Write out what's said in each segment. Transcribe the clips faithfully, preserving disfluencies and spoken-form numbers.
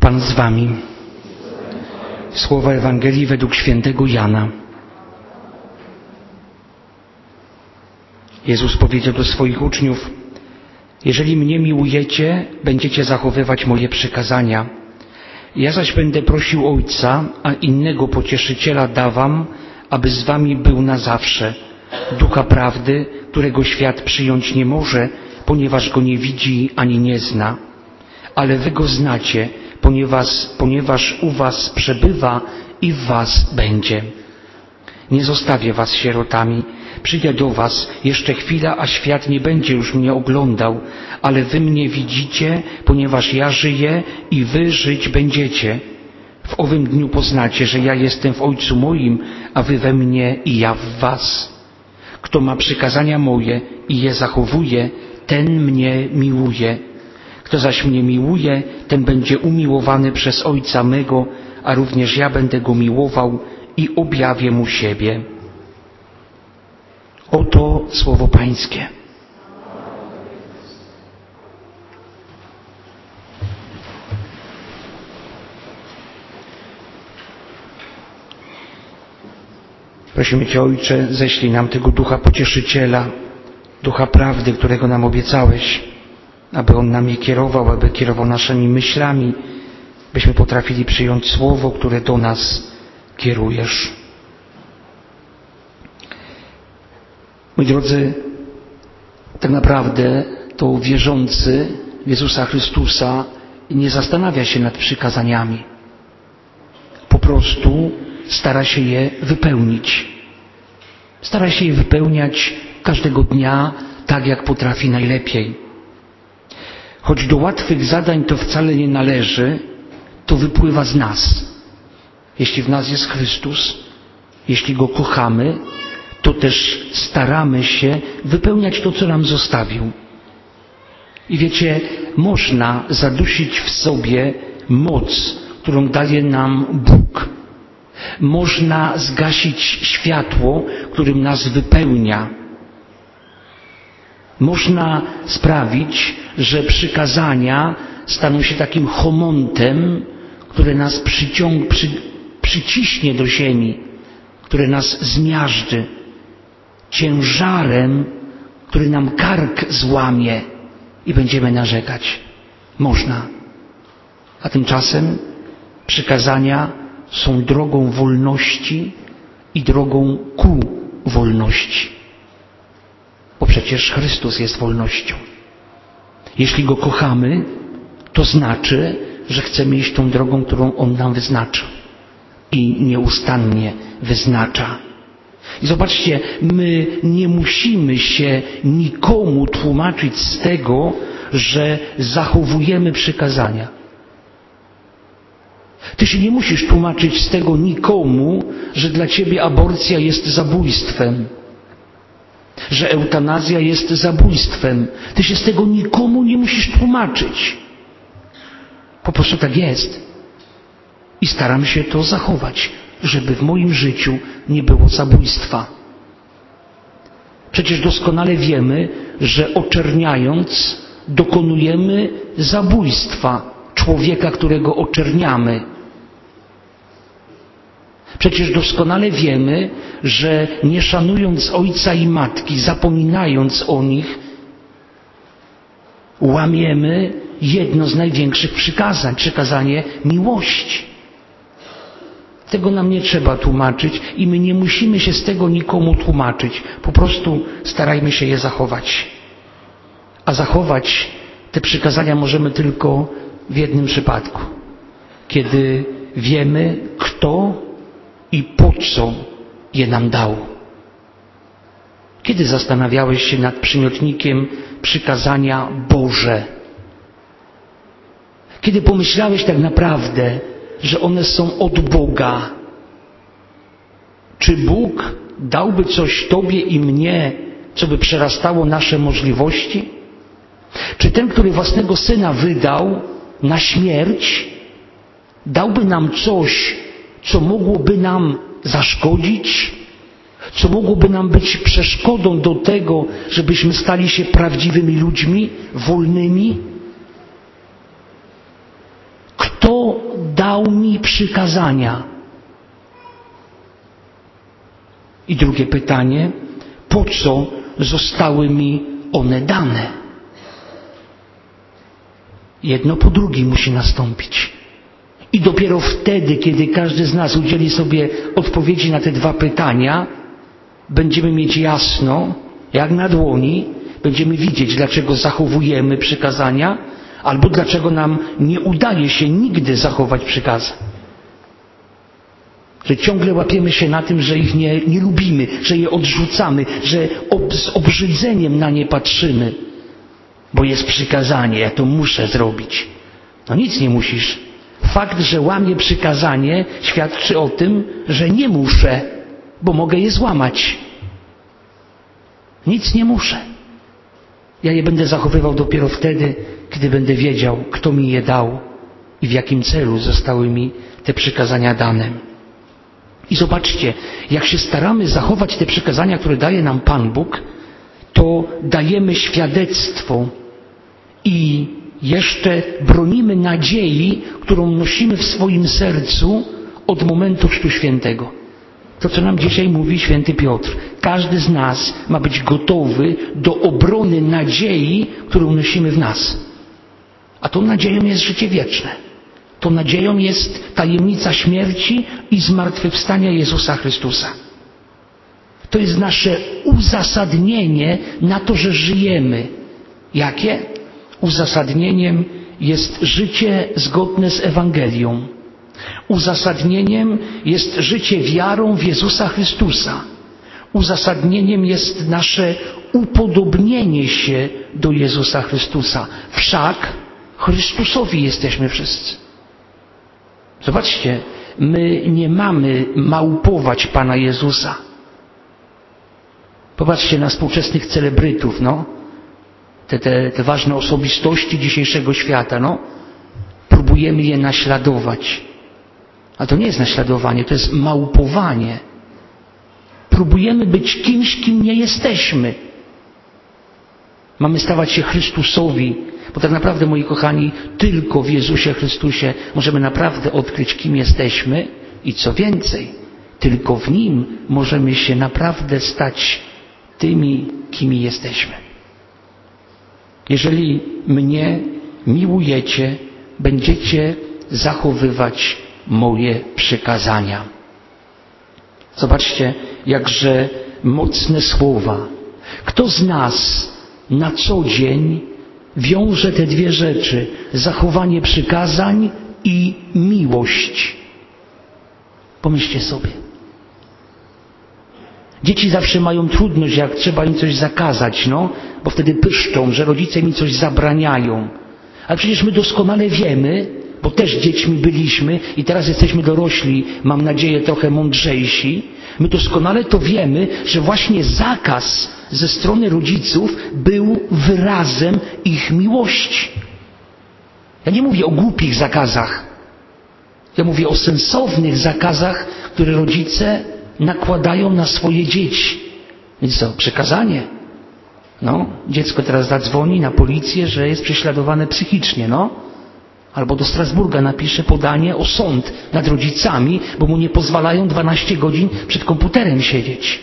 Pan z wami. Słowa Ewangelii według świętego Jana. Jezus powiedział do swoich uczniów: jeżeli mnie miłujecie, będziecie zachowywać moje przykazania. Ja zaś będę prosił Ojca, a innego pocieszyciela da wam, aby z wami był na zawsze, Ducha Prawdy, którego świat przyjąć nie może, ponieważ go nie widzi ani nie zna. Ale wy go znacie, ponieważ, ponieważ u was przebywa i w was będzie. Nie zostawię was sierotami. Przyjdę do was jeszcze chwila, a świat nie będzie już mnie oglądał, ale wy mnie widzicie, ponieważ ja żyję i wy żyć będziecie. W owym dniu poznacie, że ja jestem w Ojcu moim, a wy we mnie i ja w was. Kto ma przykazania moje i je zachowuje, ten mnie miłuje. Kto zaś mnie miłuje, ten będzie umiłowany przez Ojca mego, a również ja będę go miłował i objawię mu siebie. Oto słowo Pańskie. Prosimy Cię, Ojcze, ześlij nam tego Ducha Pocieszyciela, Ducha Prawdy, którego nam obiecałeś, aby On nami kierował, aby kierował naszymi myślami, byśmy potrafili przyjąć Słowo, które do nas kierujesz. Moi drodzy, tak naprawdę to wierzący w Jezusa Chrystusa nie zastanawia się nad przykazaniami. Po prostu stara się je wypełnić. Stara się je wypełniać każdego dnia tak, jak potrafi najlepiej. Choć do łatwych zadań to wcale nie należy, to wypływa z nas. Jeśli w nas jest Chrystus, jeśli Go kochamy, to też staramy się wypełniać to, co nam zostawił. I wiecie, można zadusić w sobie moc, którą daje nam Bóg. Można zgasić światło, którym nas wypełnia. Można sprawić, że przykazania staną się takim homontem, które nas przyciąg, przy, przyciśnie do ziemi, które nas zmiażdży, ciężarem, który nam kark złamie i będziemy narzekać. Można. A tymczasem przykazania są drogą wolności i drogą ku wolności. Bo przecież Chrystus jest wolnością. Jeśli Go kochamy, to znaczy, że chcemy iść tą drogą, którą On nam wyznaczył. I nieustannie wyznacza. I zobaczcie, my nie musimy się nikomu tłumaczyć z tego, że zachowujemy przykazania. Ty się nie musisz tłumaczyć z tego nikomu, że dla ciebie aborcja jest zabójstwem, że eutanazja jest zabójstwem. Ty się z tego nikomu nie musisz tłumaczyć. Po prostu tak jest. I staram się to zachować, żeby w moim życiu nie było zabójstwa. Przecież doskonale wiemy, że oczerniając dokonujemy zabójstwa człowieka, którego oczerniamy. Przecież doskonale wiemy, że nie szanując ojca i matki, zapominając o nich, łamiemy jedno z największych przykazań, przykazanie miłości. Tego nam nie trzeba tłumaczyć i my nie musimy się z tego nikomu tłumaczyć. Po prostu starajmy się je zachować. A zachować te przykazania możemy tylko w jednym przypadku. Kiedy wiemy, kto i po co je nam dał. Kiedy zastanawiałeś się nad przymiotnikiem przykazania Boże? Kiedy pomyślałeś tak naprawdę, że one są od Boga? Czy Bóg dałby coś Tobie i mnie, co by przerastało nasze możliwości? Czy ten, który własnego Syna wydał na śmierć, dałby nam coś, co mogłoby nam zaszkodzić? Co mogłoby nam być przeszkodą do tego, żebyśmy stali się prawdziwymi ludźmi, wolnymi? kto dał mi przykazania? I drugie pytanie, po co zostały mi one dane? Jedno po drugim musi nastąpić. I dopiero wtedy, kiedy każdy z nas udzieli sobie odpowiedzi na te dwa pytania, będziemy mieć jasno, jak na dłoni, będziemy widzieć, dlaczego zachowujemy przykazania, albo dlaczego nam nie udaje się nigdy zachować przykazań. Że ciągle łapiemy się na tym, że ich nie, nie lubimy, że je odrzucamy, że ob, z obrzydzeniem na nie patrzymy, bo jest przykazanie, ja to muszę zrobić. No nic nie musisz. Fakt, że łamię przykazanie, świadczy o tym, że nie muszę, bo mogę je złamać. Nic nie muszę. Ja je będę zachowywał dopiero wtedy, kiedy będę wiedział, kto mi je dał i w jakim celu zostały mi te przykazania dane. I zobaczcie, jak się staramy zachować te przykazania, które daje nam Pan Bóg, to dajemy świadectwo i jeszcze bronimy nadziei, którą nosimy w swoim sercu od momentu Chrztu Świętego. To, co nam dzisiaj mówi święty Piotr. Każdy z nas ma być gotowy do obrony nadziei, którą nosimy w nas. A tą nadzieją jest życie wieczne. Tą nadzieją jest tajemnica śmierci i zmartwychwstania Jezusa Chrystusa. To jest nasze uzasadnienie na to, że żyjemy. Jakie? Uzasadnieniem jest życie zgodne z Ewangelią. Uzasadnieniem jest życie wiarą w Jezusa Chrystusa. Uzasadnieniem jest nasze upodobnienie się do Jezusa Chrystusa. Wszak Chrystusowi jesteśmy wszyscy. Zobaczcie, my nie mamy małpować Pana Jezusa. Popatrzcie na współczesnych celebrytów, no. Te, te, te ważne osobistości dzisiejszego świata, no. Próbujemy je naśladować. A to nie jest naśladowanie, to jest małpowanie. Próbujemy być kimś, kim nie jesteśmy. Mamy stawać się Chrystusowi, bo tak naprawdę, moi kochani, tylko w Jezusie Chrystusie możemy naprawdę odkryć, kim jesteśmy i co więcej, tylko w Nim możemy się naprawdę stać tymi, kimi jesteśmy. Jeżeli mnie miłujecie, będziecie zachowywać moje przykazania. Zobaczcie, jakże mocne słowa. Kto z nas na co dzień wiąże te dwie rzeczy, zachowanie przykazań i miłość? Pomyślcie sobie. Dzieci zawsze mają trudność, jak trzeba im coś zakazać, no, bo wtedy pyszczą, że rodzice mi coś zabraniają. Ale przecież my doskonale wiemy, bo też dziećmi byliśmy i teraz jesteśmy dorośli, mam nadzieję trochę mądrzejsi, my doskonale to wiemy, że właśnie zakaz ze strony rodziców był wyrazem ich miłości. Ja nie mówię o głupich zakazach. Ja mówię o sensownych zakazach, które rodzice nakładają na swoje dzieci. Więc co, przekazanie? No, dziecko teraz zadzwoni na policję, że jest prześladowane psychicznie, no. Albo do Strasburga napisze podanie o sąd nad rodzicami, bo mu nie pozwalają dwanaście godzin przed komputerem siedzieć.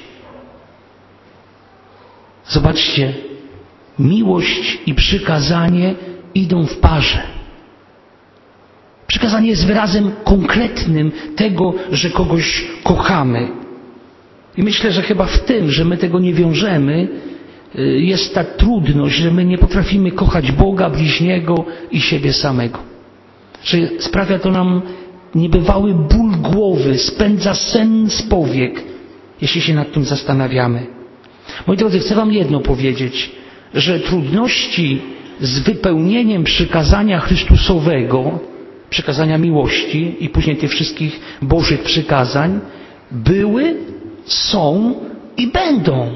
Zobaczcie, miłość i przykazanie idą w parze. Przykazanie jest wyrazem konkretnym tego, że kogoś kochamy. I myślę, że chyba w tym, że my tego nie wiążemy, jest ta trudność, że my nie potrafimy kochać Boga, bliźniego i siebie samego. Że sprawia to nam niebywały ból głowy, spędza sen z powiek, jeśli się nad tym zastanawiamy. Moi drodzy, chcę wam jedno powiedzieć, że trudności z wypełnieniem przykazania Chrystusowego, przykazania miłości i później tych wszystkich Bożych przykazań były, są i będą.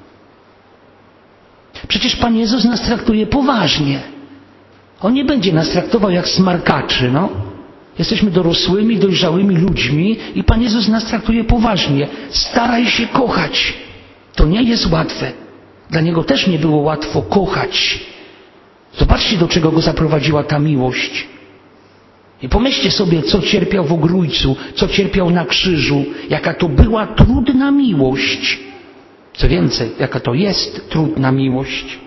Przecież Pan Jezus nas traktuje poważnie. On nie będzie nas traktował jak smarkaczy, no. Jesteśmy dorosłymi, dojrzałymi ludźmi i Pan Jezus nas traktuje poważnie. Staraj się kochać. To nie jest łatwe. Dla Niego też nie było łatwo kochać. Zobaczcie, do czego Go zaprowadziła ta miłość. I pomyślcie sobie, co cierpiał w Ogrójcu, co cierpiał na krzyżu, jaka to była trudna miłość. Co więcej, jaka to jest trudna miłość.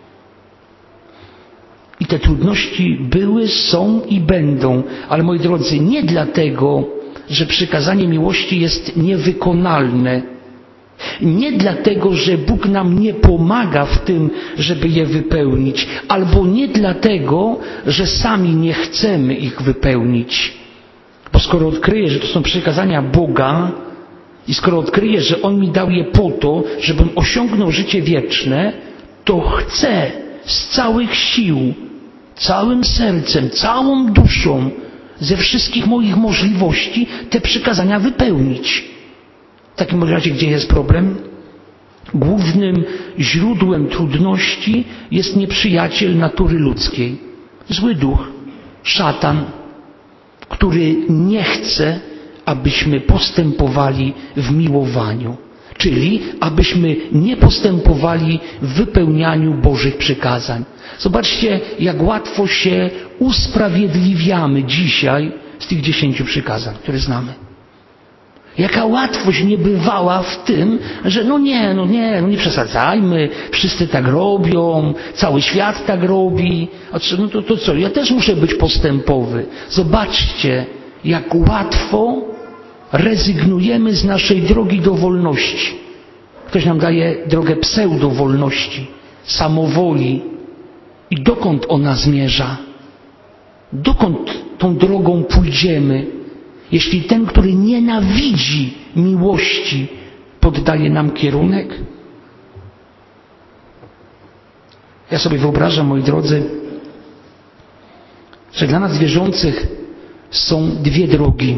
I te trudności były, są i będą, ale moi drodzy, nie dlatego, że przykazanie miłości jest niewykonalne. Nie dlatego, że Bóg nam nie pomaga w tym, żeby je wypełnić, albo nie dlatego, że sami nie chcemy ich wypełnić. Bo skoro odkryję, że to są przykazania Boga i skoro odkryję, że On mi dał je po to, żebym osiągnął życie wieczne, to chcę z całych sił, całym sercem, całą duszą, ze wszystkich moich możliwości te przykazania wypełnić. W takim razie, gdzie jest problem? Głównym źródłem trudności jest nieprzyjaciel natury ludzkiej. Zły duch, szatan, który nie chce, abyśmy postępowali w miłowaniu. Czyli abyśmy nie postępowali w wypełnianiu Bożych przykazań. Zobaczcie, jak łatwo się usprawiedliwiamy dzisiaj z tych dziesięciu przykazań, które znamy. Jaka łatwość niebywała w tym, że no nie, no nie, no nie przesadzajmy, wszyscy tak robią, cały świat tak robi, a co, no to, to co, ja też muszę być postępowy. Zobaczcie, jak łatwo rezygnujemy z naszej drogi do wolności. Ktoś nam daje drogę pseudowolności, samowoli. I dokąd ona zmierza? Dokąd tą drogą pójdziemy? Jeśli ten, który nienawidzi miłości, poddaje nam kierunek? Ja sobie wyobrażam, moi drodzy, że dla nas wierzących są dwie drogi.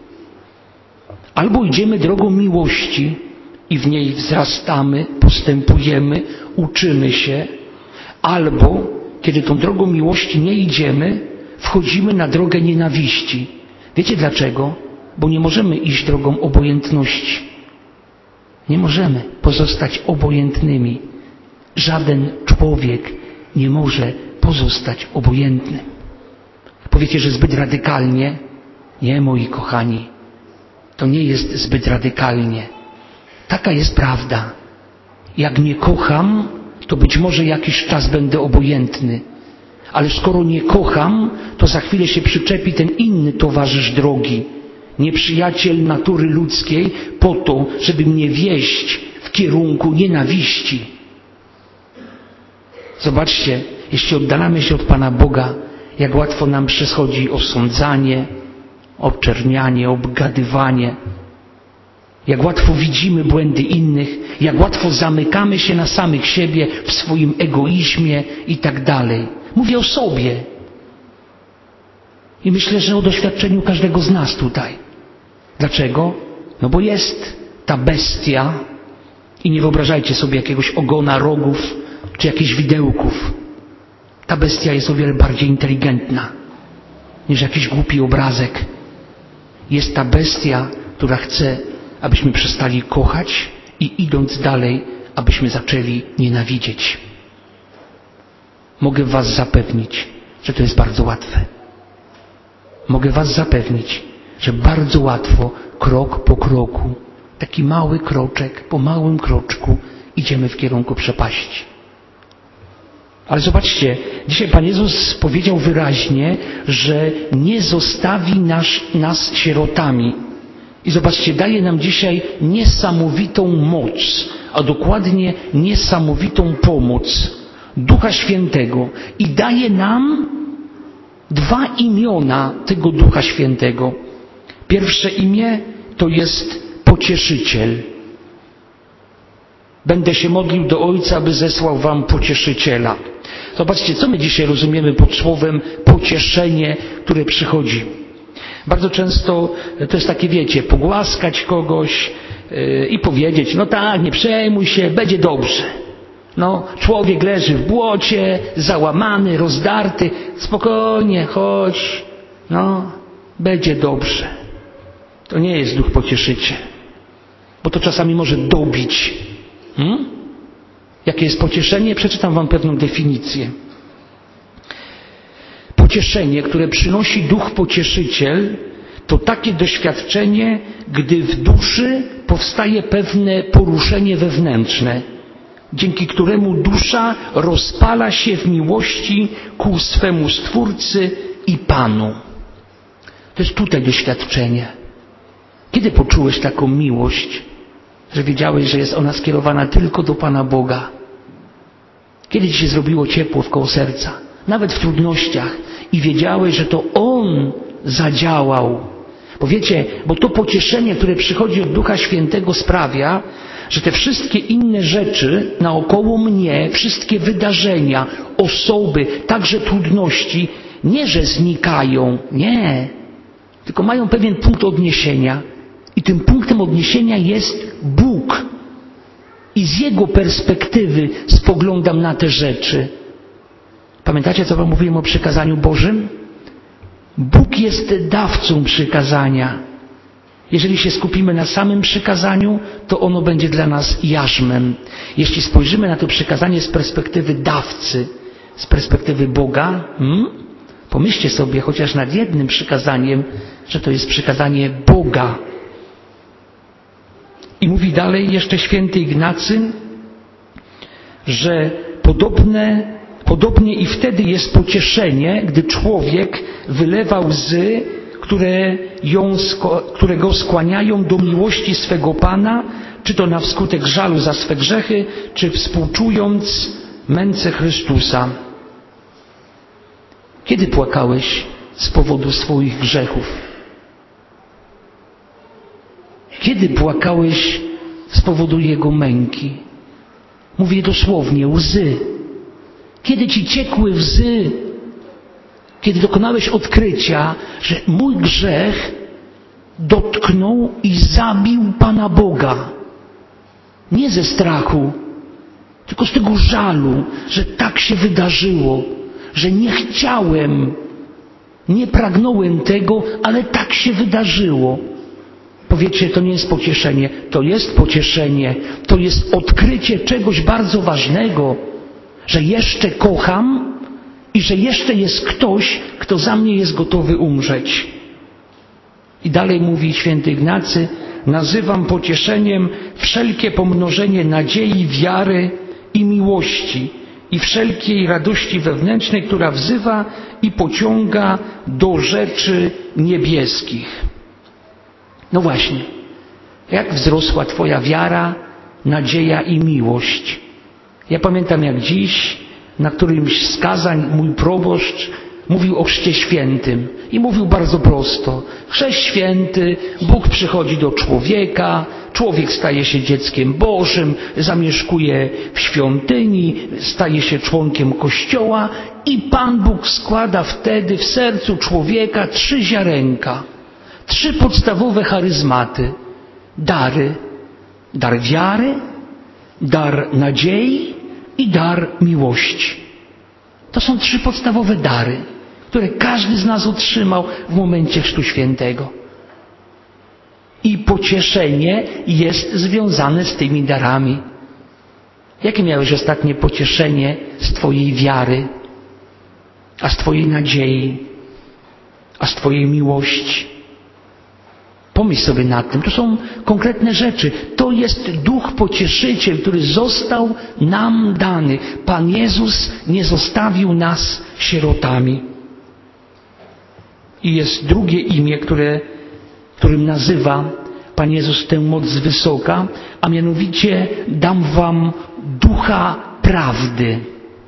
Albo idziemy drogą miłości i w niej wzrastamy, postępujemy, uczymy się, albo kiedy tą drogą miłości nie idziemy, wchodzimy na drogę nienawiści. Wiecie dlaczego? Bo nie możemy iść drogą obojętności. Nie możemy pozostać obojętnymi. Żaden człowiek nie może pozostać obojętny. Powiecie, że zbyt radykalnie? Nie, moi kochani. To nie jest zbyt radykalnie. Taka jest prawda. Jak nie kocham, to być może jakiś czas będę obojętny. Ale skoro nie kocham, to za chwilę się przyczepi ten inny towarzysz drogi. Nieprzyjaciel natury ludzkiej po to, żeby mnie wieść w kierunku nienawiści. Zobaczcie, jeśli oddalamy się od Pana Boga, jak łatwo nam przychodzi osądzanie, obczernianie, obgadywanie. Jak łatwo widzimy błędy innych, jak łatwo zamykamy się na samych siebie w swoim egoizmie i tak dalej. Mówię o sobie. I myślę, że o doświadczeniu każdego z nas tutaj. Dlaczego? No bo jest ta bestia i nie wyobrażajcie sobie jakiegoś ogona rogów czy jakichś widełków. Ta bestia jest o wiele bardziej inteligentna niż jakiś głupi obrazek. Jest ta bestia, która chce, abyśmy przestali kochać i idąc dalej, abyśmy zaczęli nienawidzieć. Mogę was zapewnić, że to jest bardzo łatwe. Mogę was zapewnić, że bardzo łatwo, krok po kroku, taki mały kroczek, po małym kroczku idziemy w kierunku przepaści. Ale zobaczcie, dzisiaj Pan Jezus powiedział wyraźnie, że nie zostawi nas, nas sierotami. I zobaczcie, daje nam dzisiaj niesamowitą moc, a dokładnie niesamowitą pomoc Ducha Świętego. I daje nam dwa imiona tego Ducha Świętego. Pierwsze imię to jest Pocieszyciel. Będę się modlił do Ojca, aby zesłał wam Pocieszyciela. Zobaczcie, co my dzisiaj rozumiemy pod słowem pocieszenie, które przychodzi. Bardzo często to jest takie, wiecie, pogłaskać kogoś yy, i powiedzieć, no tak, nie przejmuj się, będzie dobrze. No, człowiek leży w błocie, załamany, rozdarty, spokojnie, chodź, no, będzie dobrze. To nie jest Duch Pocieszyciel, bo to czasami może dobić. Hmm? Jakie jest pocieszenie? Przeczytam wam pewną definicję. pocieszenie, które przynosi Duch Pocieszyciel, to takie doświadczenie, gdy w duszy powstaje pewne poruszenie wewnętrzne, dzięki któremu dusza rozpala się w miłości ku swemu Stwórcy i Panu. To jest tutaj doświadczenie. Kiedy poczułeś taką miłość, że wiedziałeś, że jest ona skierowana tylko do Pana Boga? Kiedy ci się zrobiło ciepło wkoło serca, nawet w trudnościach, i wiedziałeś, że to On zadziałał? Bo wiecie, bo to pocieszenie, które przychodzi od Ducha Świętego, sprawia, że te wszystkie inne rzeczy naokoło mnie, wszystkie wydarzenia, osoby, także trudności, nie że znikają, nie, tylko mają pewien punkt odniesienia. I tym punktem odniesienia jest Bóg. I z Jego perspektywy spoglądam na te rzeczy. Pamiętacie, co wam mówiłem o przykazaniu Bożym? Bóg jest dawcą przykazania. Jeżeli się skupimy na samym przykazaniu, to ono będzie dla nas jarzmem. Jeśli spojrzymy na to przykazanie z perspektywy dawcy, z perspektywy Boga, hmm? pomyślcie sobie chociaż nad jednym przykazaniem, że to jest przykazanie Boga. I mówi dalej jeszcze święty Ignacy, że podobne, podobnie i wtedy jest pocieszenie, gdy człowiek wylewa łzy, które, ją, które go skłaniają do miłości swego Pana, czy to na wskutek żalu za swe grzechy, czy współczując męce Chrystusa. Kiedy płakałeś z powodu swoich grzechów? Kiedy płakałeś z powodu Jego męki? Mówię dosłownie, łzy. Kiedy ci ciekły łzy? Kiedy dokonałeś odkrycia, że mój grzech dotknął i zabił Pana Boga. Nie ze strachu, tylko z tego żalu, że tak się wydarzyło, że nie chciałem, nie pragnąłem tego, ale tak się wydarzyło. Powiecie, to nie jest pocieszenie. To jest pocieszenie. To jest odkrycie czegoś bardzo ważnego, że jeszcze kocham i że jeszcze jest ktoś, kto za mnie jest gotowy umrzeć. I dalej mówi święty Ignacy, nazywam pocieszeniem wszelkie pomnożenie nadziei, wiary i miłości i wszelkiej radości wewnętrznej, która wzywa i pociąga do rzeczy niebieskich. No właśnie, jak wzrosła Twoja wiara, nadzieja i miłość? Ja pamiętam jak dziś, na którymś z kazań mój proboszcz mówił o Chrzcie Świętym i mówił bardzo prosto. Chrzest Święty, Bóg przychodzi do człowieka, człowiek staje się dzieckiem Bożym, zamieszkuje w świątyni, staje się członkiem Kościoła i Pan Bóg składa wtedy w sercu człowieka trzy ziarenka. Trzy podstawowe charyzmaty, dary, dar wiary, dar nadziei i dar miłości. To są trzy podstawowe dary, które każdy z nas otrzymał w momencie Chrztu Świętego. I pocieszenie jest związane z tymi darami. Jakie miałeś ostatnie pocieszenie z Twojej wiary, a z Twojej nadziei, a z Twojej miłości? Pomyśl sobie nad tym. To są konkretne rzeczy. To jest Duch Pocieszyciel, który został nam dany. Pan Jezus nie zostawił nas sierotami. I jest drugie imię, które, którym nazywa Pan Jezus tę moc z wysoka, a mianowicie dam wam Ducha Prawdy.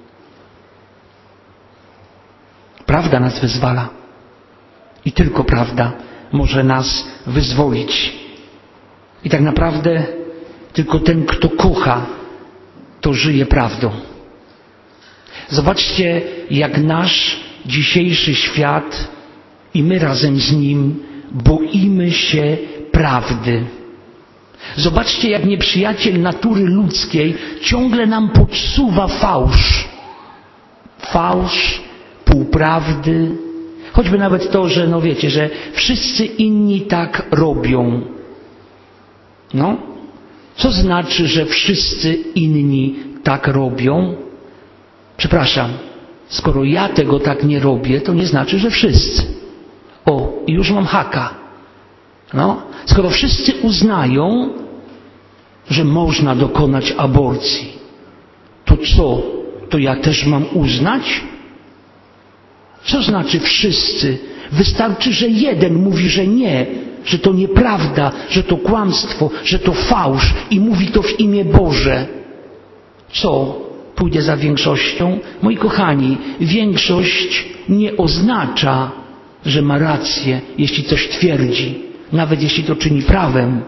Prawda nas wyzwala. I tylko prawda może nas wyzwolić. I tak naprawdę tylko ten, kto kocha, to żyje prawdą. Zobaczcie, jak nasz dzisiejszy świat i my razem z nim boimy się prawdy. Zobaczcie, jak nieprzyjaciel natury ludzkiej ciągle nam podsuwa fałsz. Fałsz, półprawdy. Choćby nawet to, że no wiecie, że wszyscy inni tak robią. No, co znaczy, że wszyscy inni tak robią? Przepraszam, Skoro ja tego tak nie robię, to nie znaczy, że wszyscy. O, i już mam haka. No, skoro wszyscy uznają, że można dokonać aborcji, to co? To ja też mam uznać? Co znaczy wszyscy? Wystarczy, że jeden mówi, że nie, że to nieprawda, że to kłamstwo, że to fałsz i mówi to w imię Boże. Co? Pójdę za większością? Moi kochani, większość nie oznacza, że ma rację, jeśli coś twierdzi, nawet jeśli to czyni prawem.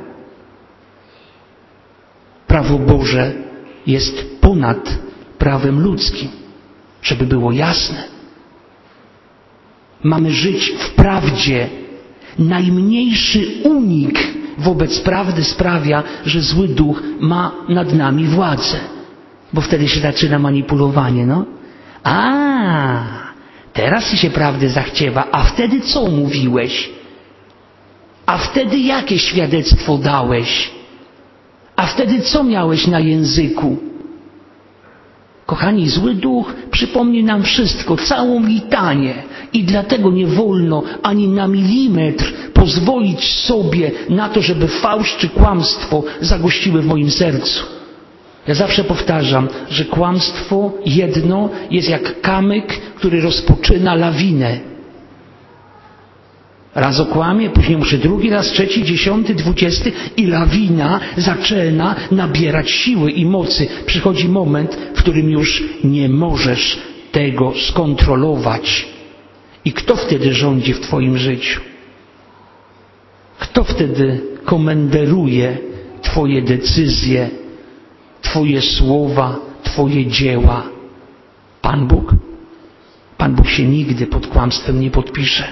Prawo Boże jest ponad prawem ludzkim, żeby było jasne. Mamy żyć w prawdzie. Najmniejszy unik wobec prawdy sprawia, że zły duch ma nad nami władzę. Bo wtedy się zaczyna manipulowanie, no. A, teraz ci się prawdy zachciewa, a wtedy co mówiłeś? A wtedy jakie świadectwo dałeś? A wtedy co miałeś na języku? Kochani, zły duch przypomni nam wszystko, całą litanię. I dlatego nie wolno ani na milimetr pozwolić sobie na to, żeby fałsz czy kłamstwo zagościły w moim sercu. Ja zawsze powtarzam, że kłamstwo jedno jest jak kamyk, który rozpoczyna lawinę. Raz okłamię, później muszę drugi raz, trzeci, dziesiąty, dwudziesty i lawina zaczyna nabierać siły i mocy. Przychodzi moment, w którym już nie możesz tego skontrolować. I kto wtedy rządzi w twoim życiu? Kto wtedy komenderuje twoje decyzje, twoje słowa, twoje dzieła? Pan Bóg? Pan Bóg się nigdy pod kłamstwem nie podpisze.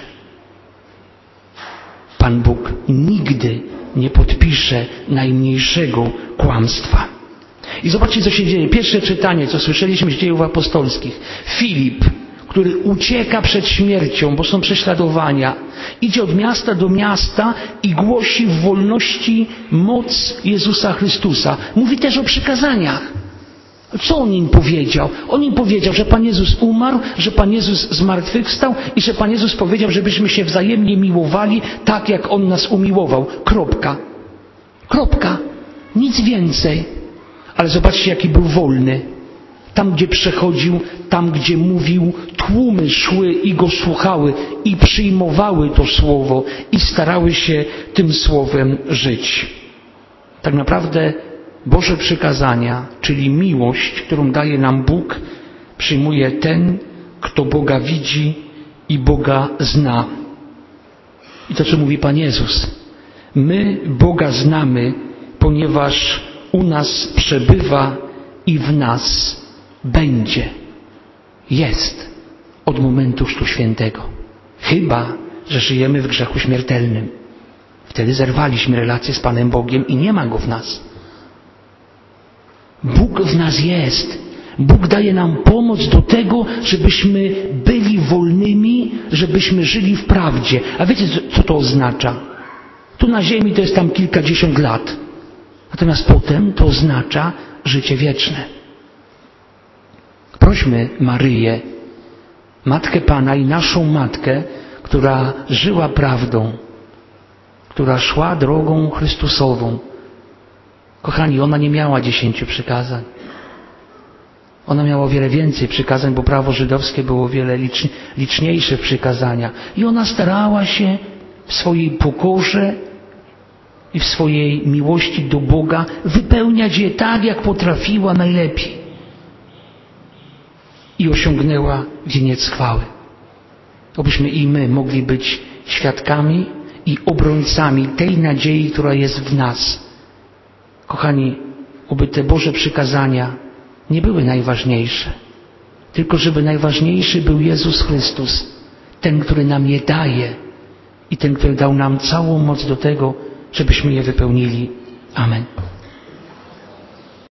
Pan Bóg nigdy nie podpisze najmniejszego kłamstwa. I zobaczcie, co się dzieje. Pierwsze czytanie, co słyszeliśmy z Dziejów Apostolskich. Filip, który ucieka przed śmiercią, bo są prześladowania, idzie od miasta do miasta i głosi w wolności moc Jezusa Chrystusa. Mówi też o przykazaniach. Co on im powiedział? On im powiedział, że Pan Jezus umarł, że Pan Jezus zmartwychwstał i że Pan Jezus powiedział, żebyśmy się wzajemnie miłowali tak, jak On nas umiłował. Kropka. Kropka. Nic więcej. Ale zobaczcie, jaki był wolny. Tam, gdzie przechodził, tam, gdzie mówił, tłumy szły i Go słuchały i przyjmowały to słowo i starały się tym słowem żyć. Tak naprawdę Boże przykazania, czyli miłość, którą daje nam Bóg, przyjmuje ten, kto Boga widzi i Boga zna. I to, co mówi Pan Jezus. My Boga znamy, ponieważ u nas przebywa i w nas będzie, jest od momentu Chrztu Świętego. Chyba że żyjemy w grzechu śmiertelnym. Wtedy zerwaliśmy relację z Panem Bogiem i nie ma Go w nas. Bóg w nas jest. Bóg daje nam pomoc do tego, żebyśmy byli wolnymi, żebyśmy żyli w prawdzie. A wiecie, co to oznacza? Tu na ziemi to jest tam kilkadziesiąt lat. Natomiast potem to oznacza życie wieczne. Prośmy Maryję, Matkę Pana i naszą Matkę, która żyła prawdą, która szła drogą Chrystusową. Kochani, ona nie miała dziesięciu przykazań. Ona miała o wiele więcej przykazań, bo prawo żydowskie było o wiele licz, liczniejsze w przykazania. I ona starała się w swojej pokorze i w swojej miłości do Boga wypełniać je tak, jak potrafiła najlepiej. I osiągnęła wieniec chwały. Obyśmy i my mogli być świadkami i obrońcami tej nadziei, która jest w nas. Kochani, oby te Boże przykazania nie były najważniejsze, tylko żeby najważniejszy był Jezus Chrystus, ten, który nam je daje i ten, który dał nam całą moc do tego, żebyśmy je wypełnili. Amen.